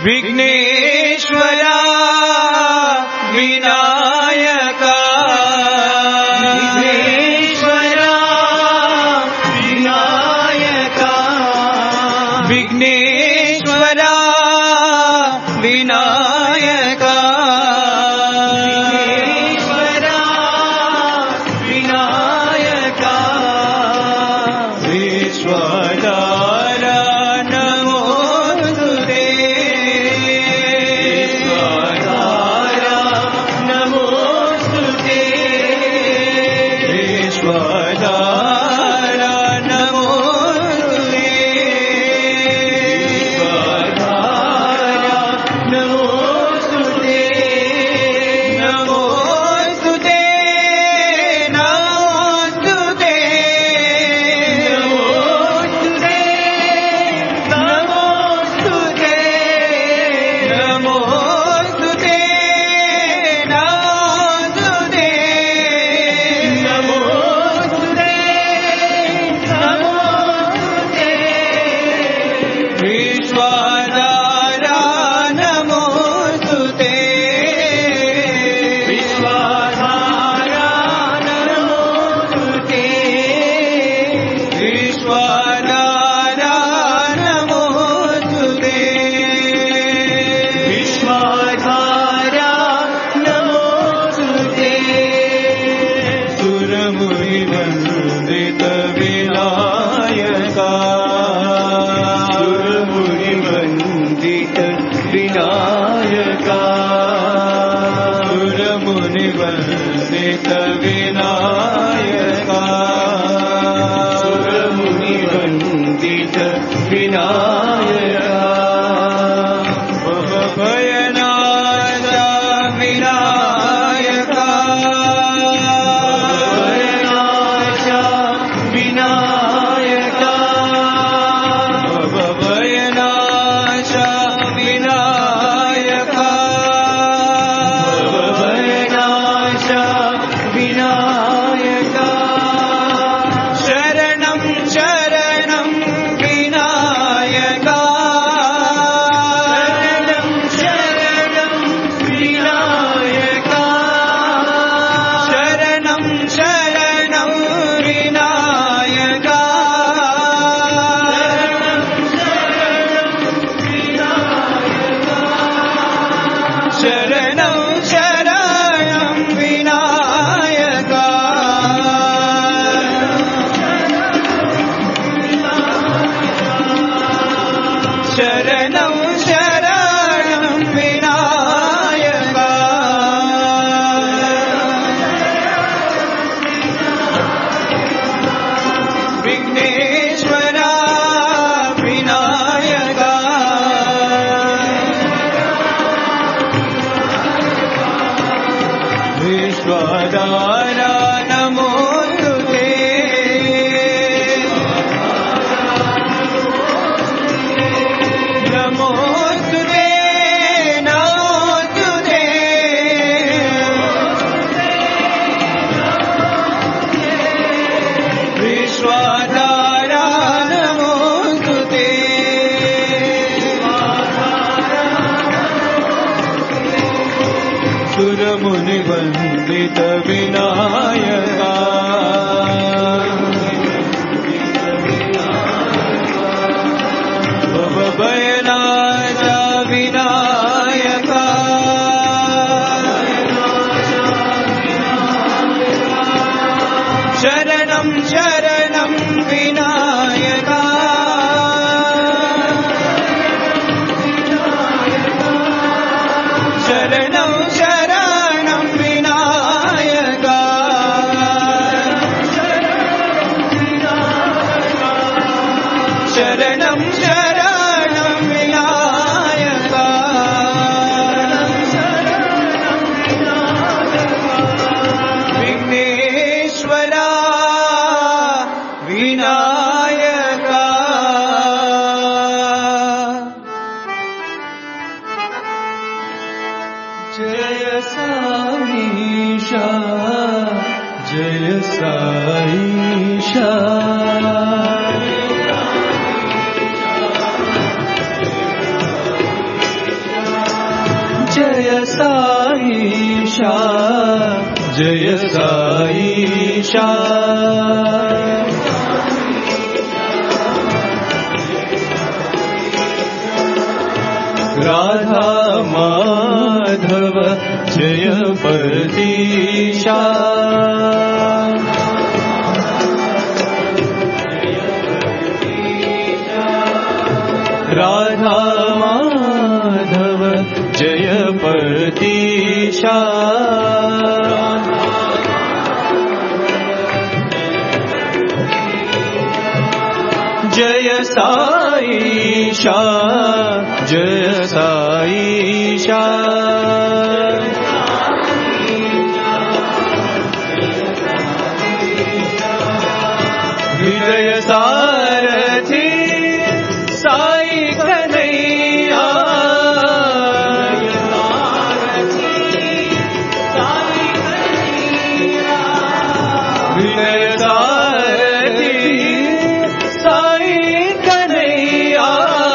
विघ्नेश्वरा विनायका विघ्नेश्वरा विनायका विघ्नेश्वरा विनायका विघ्नेश्वरा विनायका विश्वदारा नमोस्तुते विश्वदारा नमोस्तुते विश्वदारा नमोस्तुते विश्वदारा नमोस्तुते नमोस्तुते नमोस्तुते नमोस्तुते नमोस्तुते नमोस्तुते नमोस्तुते नमोस्तुते नमोस्तुते विश्वदारा नमोस्तुते विश्वदारा नमोस्तुते विश्वदारा नमोस्तुते विश्वदारा नमोस्तुते सुरमुनिवन्दित विनायका सुरमुनिवन्दित विनायका सुरमुनिवन्दित विनायका सुरमुनिवन्दित विनायका भयनाश विनायका भयनाश विनायका भयनाश विनायका भयनाश विनायका शरणं शरणं विनायका शरणं शरणं विनायका शरणं शरणं विनायका शरणं शरणं विनायका शरणं शरणं विनायका विघ्नेश्वरा विनायका विश्वदारा नमोस्तुते नमोस्तुते नमोस्तुते विश्वदारा नमोस्तुते सुरमुनिवन्दित विनायका भयनाश विनायका शरणं शरणं विनायका शरणं शरणं विनायका शरणं शरणं विनायका विघ्नेश्वरा विनायका जय साईशा जय साईशा जय साईशा। राधा माधव जय पतीशा। राधा माधव जय पतीशा। जय साईशा जय साईशा। हृदय सारथी साई कन्हैया। हृदय सारथी साई कन्हैया।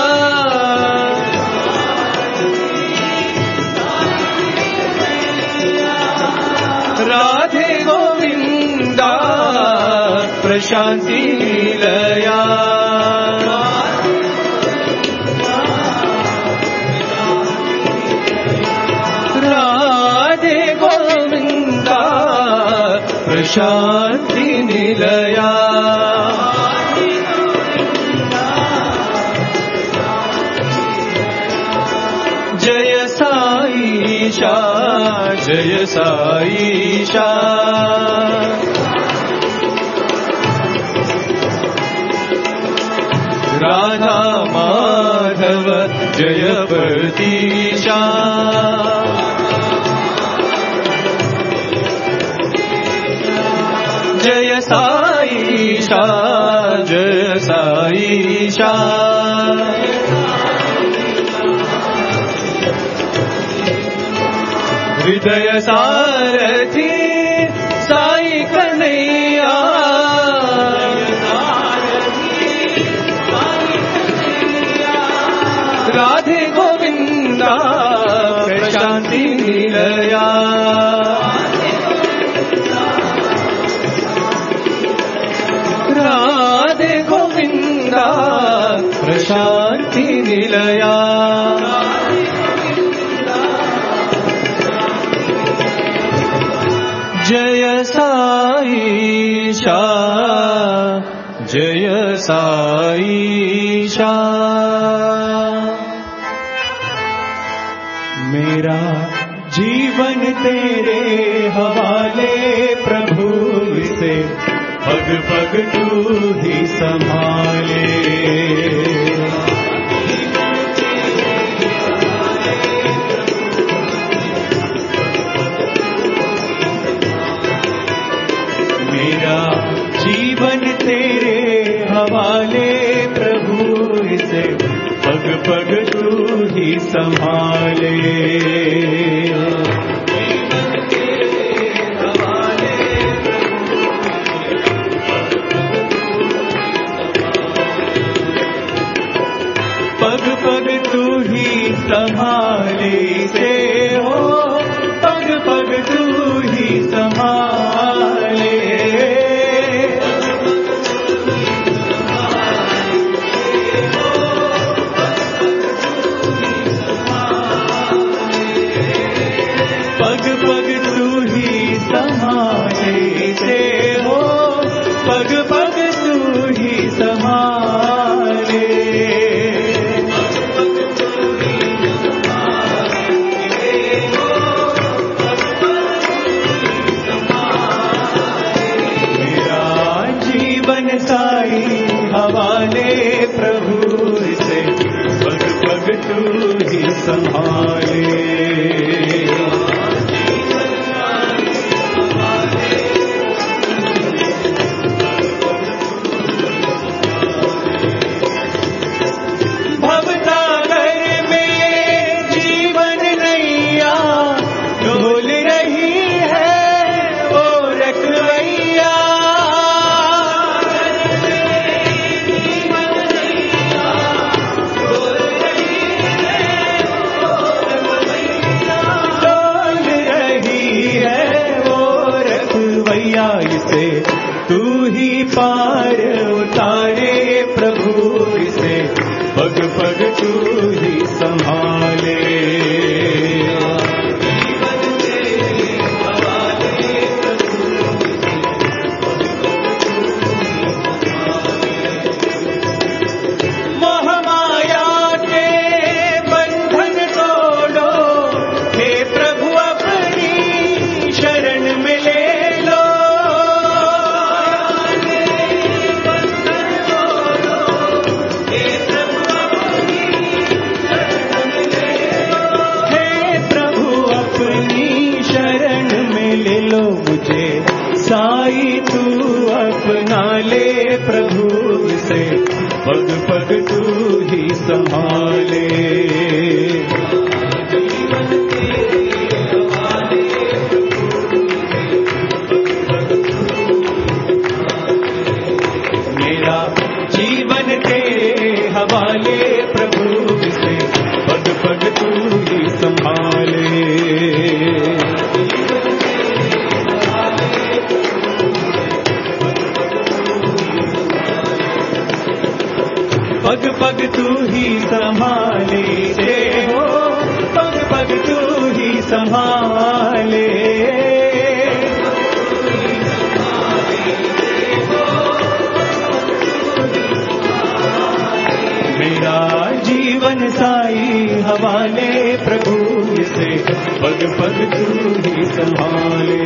राधे गोविंदा प्रशांति लया। राधे गोविंदा प्रशांति निलया। जय साईशा जय साईशा। राधा माधव जय पतीशा। जय साईशा जय साईशा। हृदय सारथी साई कन्हैया। राधे गोविंदा प्रशांति निलया। राधे गोविंदा प्रशांति निलया। जय साईशा जय साईशा। मेरा जीवन तेरे हवाले प्रभु से पग पग तू ही संभाले। मेरा जीवन तेरे हवाले प्रभु से पग पग तू ही संभाले। पग पग तू ही संभाले से हो। पग पग तू ही संभाले। पग पग तू ही संभाले से हो। पग पग तू ही संभाले। साई हवाले प्रभु से पग पग तू ही संभाले। संभाले। मेरा जीवन तेरे हवाले प्रभु से पग पग तू ही संभाले। पग पग तू ही संभाले हो, पग पग तू ही संभाले। मेरा जीवन साई हवाले प्रभु से पग पग तू ही संभाले।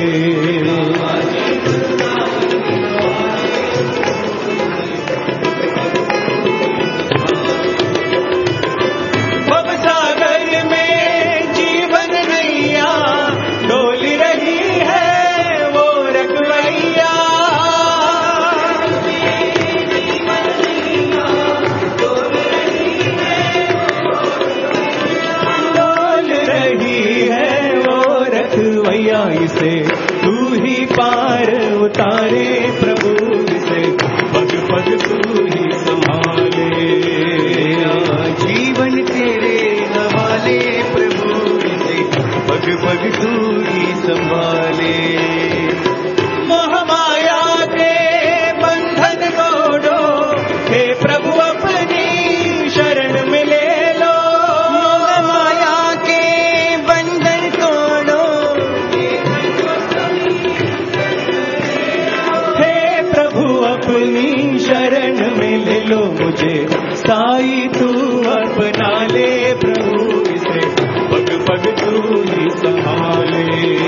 इसे तू ही पार उतारे प्रभु से पग पग तू ही संभाले। जीवन तेरे हवाले प्रभु से पग पग तू ही संभाले। मोहमाया के बंधन तोड़ो हे प्रभु अपनी शरण में ले लो। मोहमाया के बंधन तोड़ो अपनी शरण में ले लो मुझे। साई तू अपना ले प्रभु से पग पग तू ही संभाले।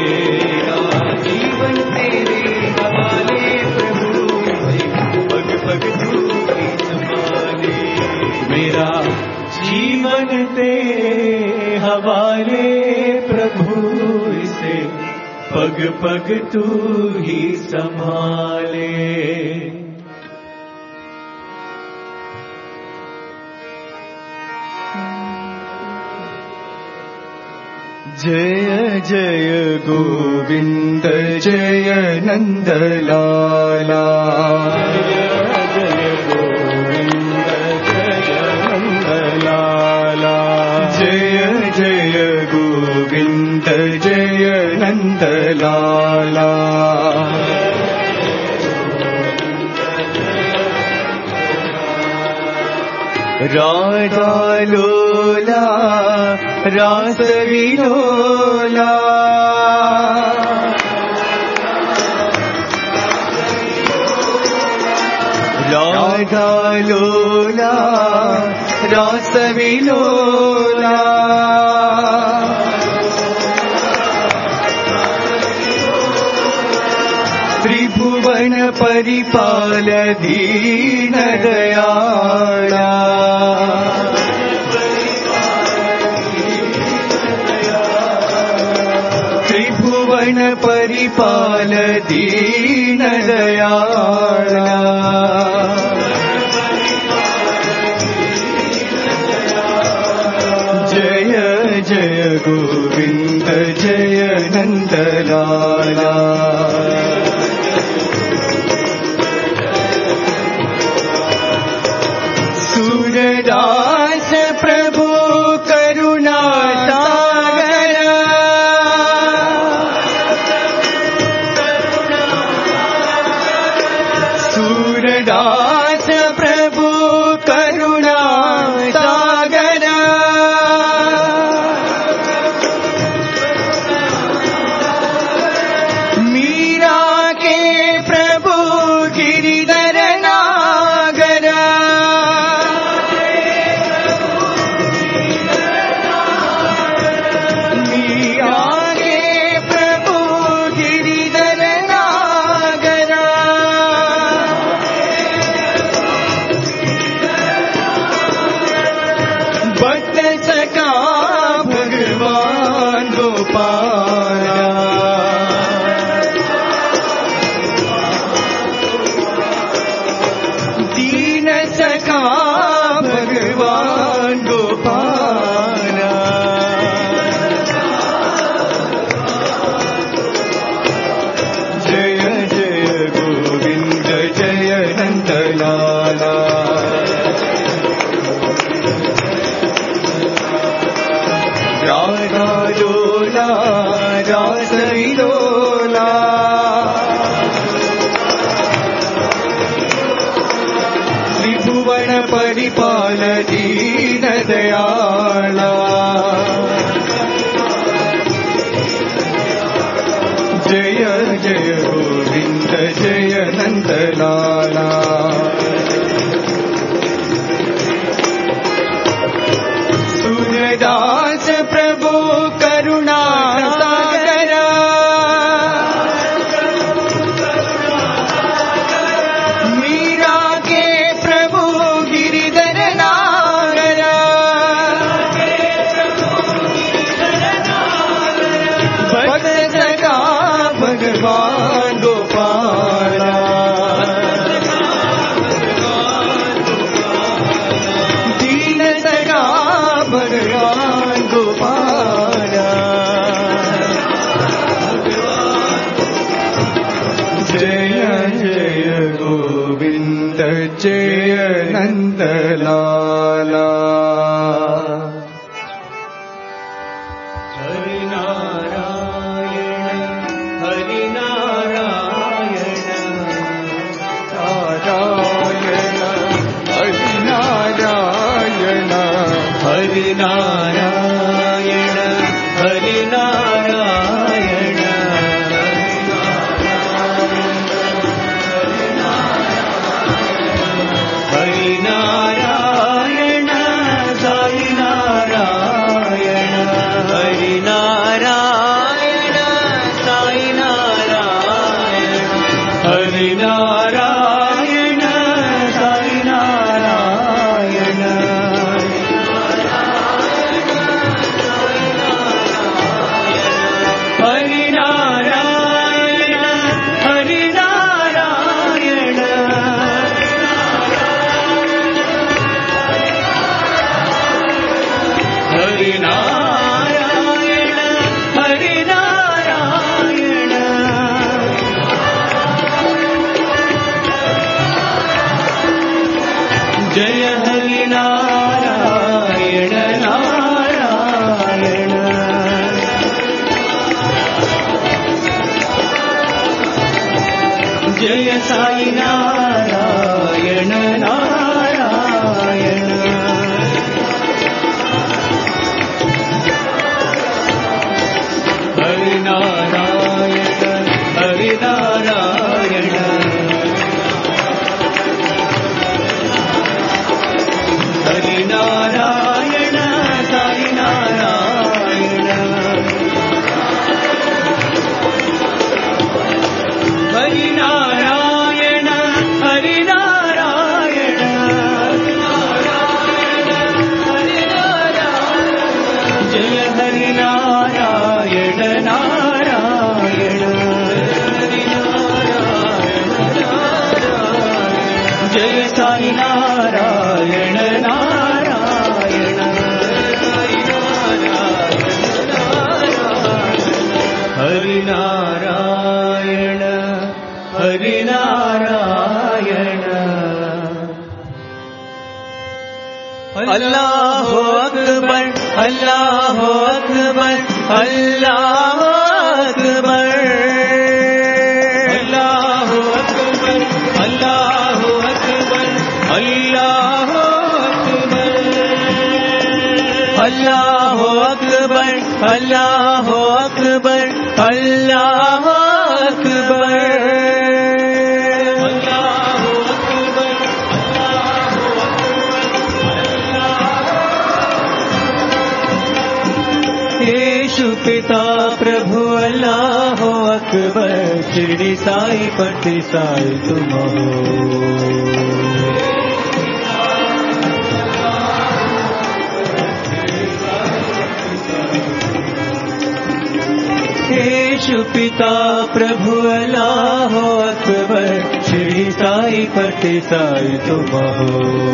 जीवन तेरे हवाले प्रभु से पग पग तू ही संभाले। मेरा जीवन तेरे हवाले प्रभु से पग पग तू ही संभाले। जय जय गोविंद जय नंद लाला। जय गोविंद जय नंद लाला। जय जय गोविंद जय नंद लाला। राधा लोला रास विलोला। राधा लोला रास विलोला। त्रिभुवन परिपाल दीन दयाला। त्रिभुवन परिपाल दीन दयाला। जय जय गोविंद जय नंद लाला। सूरदास प्रभु करुणा सागर। सूरदास प्रभु करुणा सागर। मीरा के प्रभु गिरिधर नागर। दीन दयाला जय जय गोविंद जय नंदलाला सूरदास प्रभु करुणा सागर मीरा के प्रभु गिरिधर नागर भक्त सगा भगवान गोपाला दीन सगा भगवान गोपाला जय जय गोविंद जय नंदलाला हरि नारायण हरि नारायण नारायण हरि नारायण हरि नारायण हरि नारायण हरि नारायण साई नारायण हरि नारायण साई नारायण हरि नारायण साई नारायण हरि नारायण हरि नारायण हरि नारायण हरि नारायण जय हरि नारायण नारायण जय साई नारायण नारायण हरि नारायण हरि नारायण हरि नारायण साई नारायण हरि नारायण हरि नारायण जय हरि नारायण नारायण जय साई नारायण नारायण हरि नारायण हरि नारायण अल्लाह अकबर अल्लाह अकबर अल्लाह अकबर अल्लाह अकबर अल्लाह अकबर अल्लाह अकबर अल्लाह अकबर अल्लाह अकबर अल्लाह अकबर यीशु पिता प्रभु अल्लाह अकबर शिरडी साई पट्टी साई तुम हो यीशु पिता प्रभु अल्लाह अकबर शिरडी साई पट्टी साई तुम हो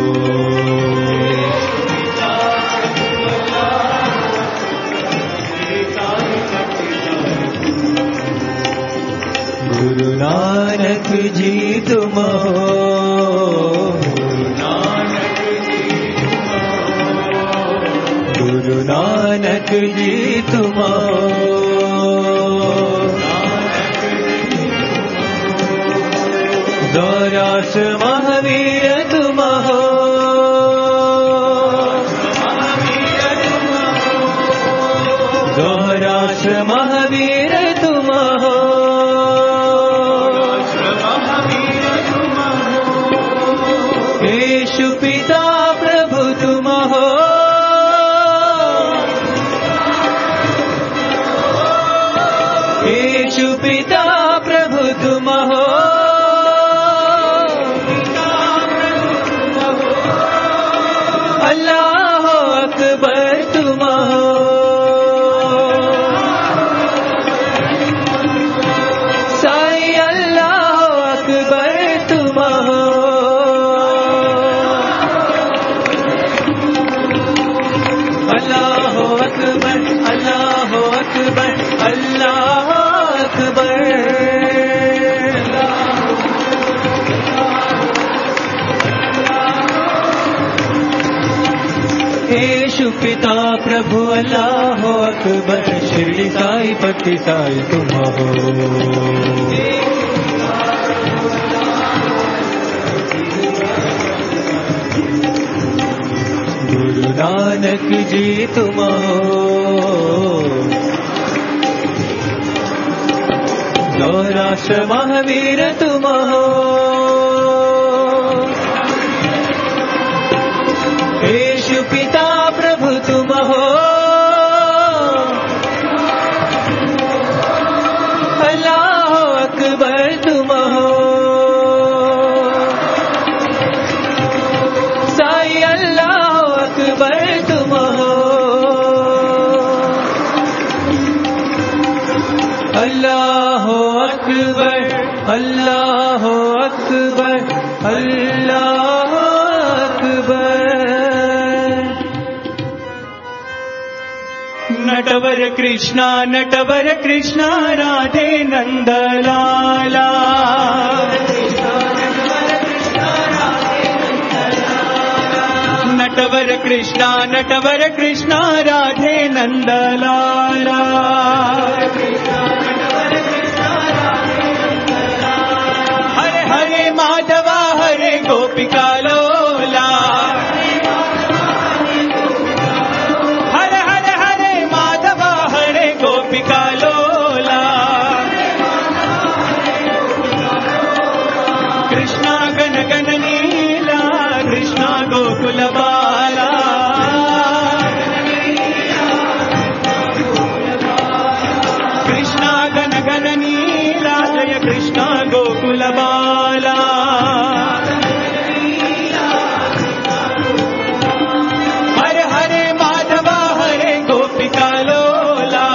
गुरु नानक जी तुम हो गुरु नानक जी तुम हो दौरास महावीर तुम हो राष्ट्र महावीर तुम हो, राष्ट्र महावीर तुम हो। यीशु पिता प्रभु तुम हो, यीशु पिता प्रभु तुम हो। अल्लाह अकबर तुम हो, साई अल्लाह अकबर तुम हो। अल्लाह अकबर, अल्लाह अकबर, अल्लाह अकबर। यीशु पिता प्रभु अल्लाह अकबर, शिरडी साई पति साई तुम हो। गुरु नानक जी तुम हो, राष्ट्र महावीर तुम हो। यीशु पिता प्रभु तुम हो, अल्लाह अकबर तुम हो, साई अल्लाह अकबर तुम हो। अल्लाह अकबर, अल्लाह अकबर, अल्लाह अकबर। नटवर कृष्णा, नटवर कृष्णा, राधे नंदलाला। नटवर कृष्णा, नटवर कृष्णा, राधे नंदलाला। हरे हरे माधवा हरे गोपिका लोला। हरे हरे हरे माधवा हरे गोपिका लोला। कृष्णा गण गण नीला, कृष्णा गोकुल बाला। कृष्णा गण गण नीला, जय कृष्णा गोकुल बाला। हरे हरे माधवा हरे गोपिका लोला।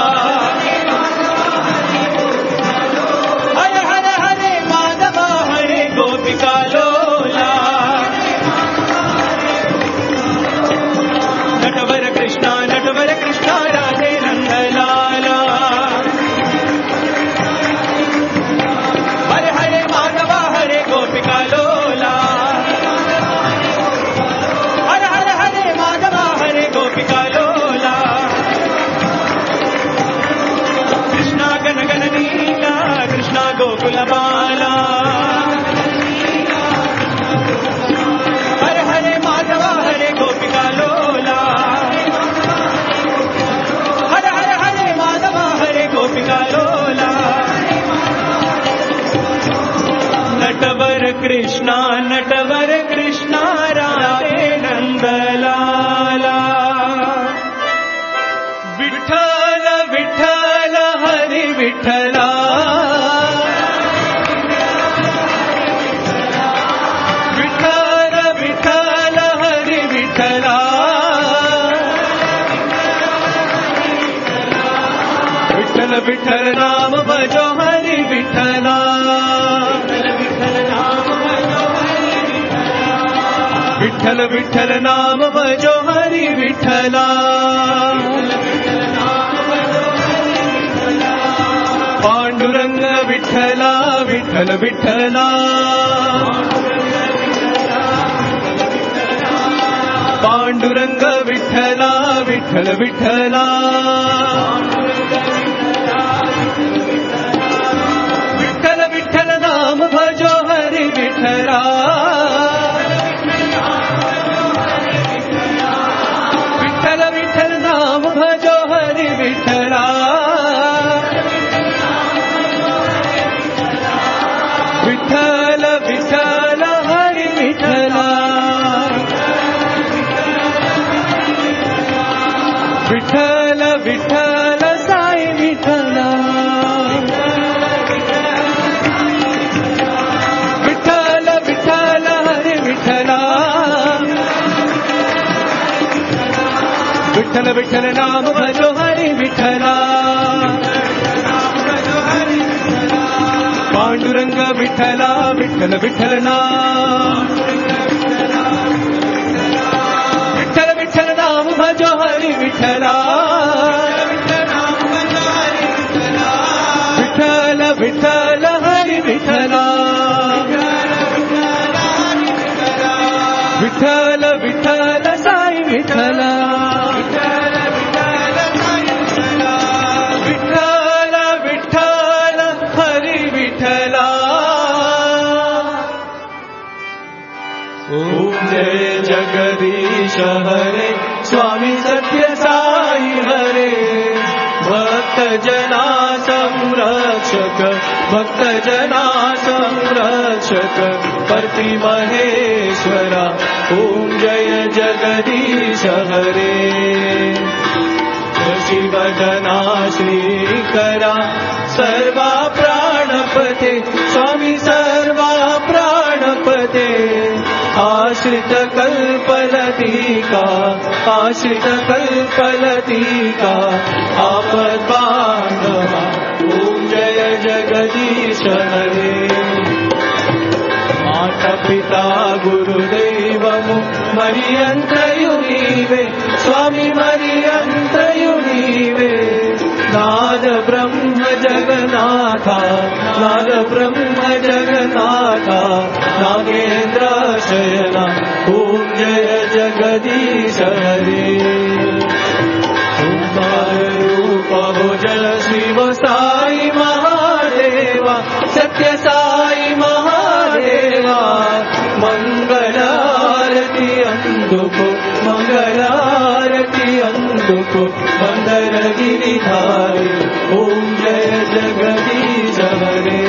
हरे हरे हरे माधवा हरे गोपिका लोला। नटवर कृष्णा, नटवर कृष्णा, राधे नंदलाला। हरे हरे माधवा हरे गोपिका लोला। हरे हरे हरे माधवा हरे गोपिका लोला। कृष्णा गण गण नीला, कृष्णा गोकुल बाला। हरे हरे माधवा हरे गोपिका लोला। हरे हरे हरे माधवा हरे गोपिका लोला। नटवर कृष्णा, नटवर कृष्णा, राधे नंदलाला। विठ्ठल विठ्ठल हरि विठ्ठला। विठ्ठल विठ्ठल हरि विठ्ठला। विठ्ठल विठ्ठल नाम भजो हरि विठ्ठला। विठ्ठल विठ्ठल नाम भजो हरि विठ्ठला। पांडुरंग विठ्ठला, विठ्ठल विठ्ठला। पांडुरंग विठ्ठला, विठ्ठल विठ्ठला। विठ्ठल विठ्ठल नाम भजो हरि विठ्ठला। विठ्ठल विठ्ठल नाम भजो हरि विठ्ठला। विठ्ठल विठ्ठल साई विठ्ठला, विठ्ठल विठ्ठल हरे विठ्ठला, विठ्ठल विठ्ठल नाम भजो हरे विठ्ठला, पांडुरंग विठ्ठला विठ्ठल विठ्ठल नाम, विठ्ठल विठ्ठल नाम भजो हरि विठ्ठला, विठ्ठल विठ्ठल हरि विठ्ठला, विठ्ठल विठ्ठल साई विठ्ठला, विठ्ठल विठ्ठल हरि विठ्ठला. ओम जय जगदीश हरे स्वामी सत्य साई हरे, भक्त जना संरक्षक, भक्त जना संरक्षक परती महेश्वरा. ओम जय जगदीश हरे, शिवजना श्रीकरा सर्वा प्राणपते, स्वामी सर्वा प्राणपते, आश्रित कल्पलतिका, आश्रित कल्पलतिका आपद बांधवा. ओम जय जगदीश हरे, माता पिता गुरुदैवमु मरियंत्रयु नीवे, स्वामी मरियंत्रयु नीवे, नाद ब्रह्म जगन्नाथा, नाद ब्रह्म जगन्नाथा, नागेंद्र शयना. ओम जय जगदीश हरे, ओंकार रूप भुजल शिव साई महादेवा, सत्य साई महादेवा, मंगलारती अंधुको, मंगलारती अंधुको, मंदर गिरिधारी. ओम जय जगदीश हरे,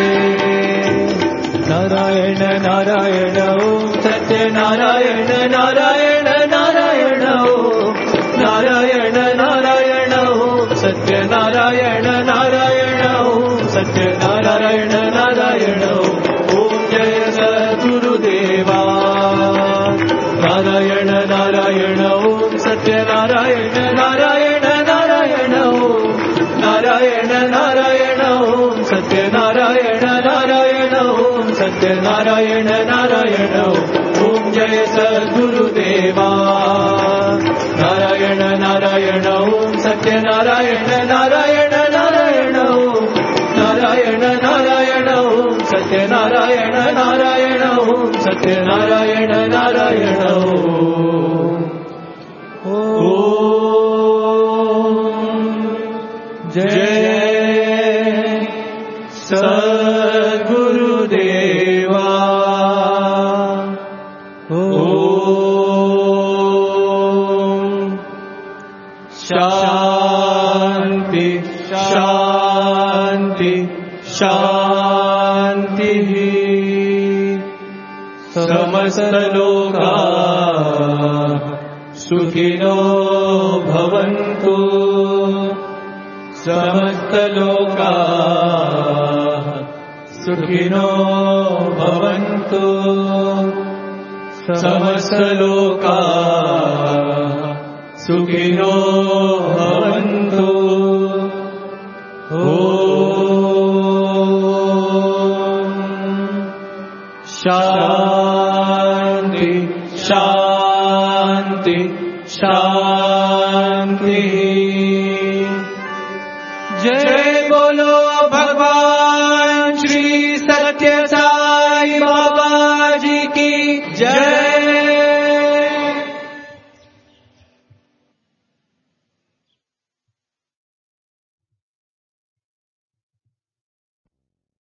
नारायण नारायण ओम सत्य नारायण नारायण नारायण ओम, नारायण नारायण ओम सत्य नारायण नारायण ओम, सत्य नारायण नारायण ओम. ओम जय सद्गुरुदेवा, नारायण नारायण ओम सत्य नारायण नारायण नारायण ओम, नारायण नारायण ओम सत्य नारायण नारायण ओम, सत्य नारायण नारायण ओम. ओम जय सद्गुरुदेवा, नारायण नारायण ओम सत्य नारायण नारायण नारायण ओम, नारायण नारायण ओम सत्य नारायण नारायण ओम, सत्य नारायण नारायण ओम. ओम जय सद्गुरुदेवा. ओम शांति शांति शांति. समस्त लोका सुखिनो भवन्तु, समस्त लोका सुखिनो भवन्तु, समस्त लोका सुखिनो भवन्तु. ओम शांति शांति शांति. जय बोलो भगवान श्री सत्य साई बाबा जी की जय.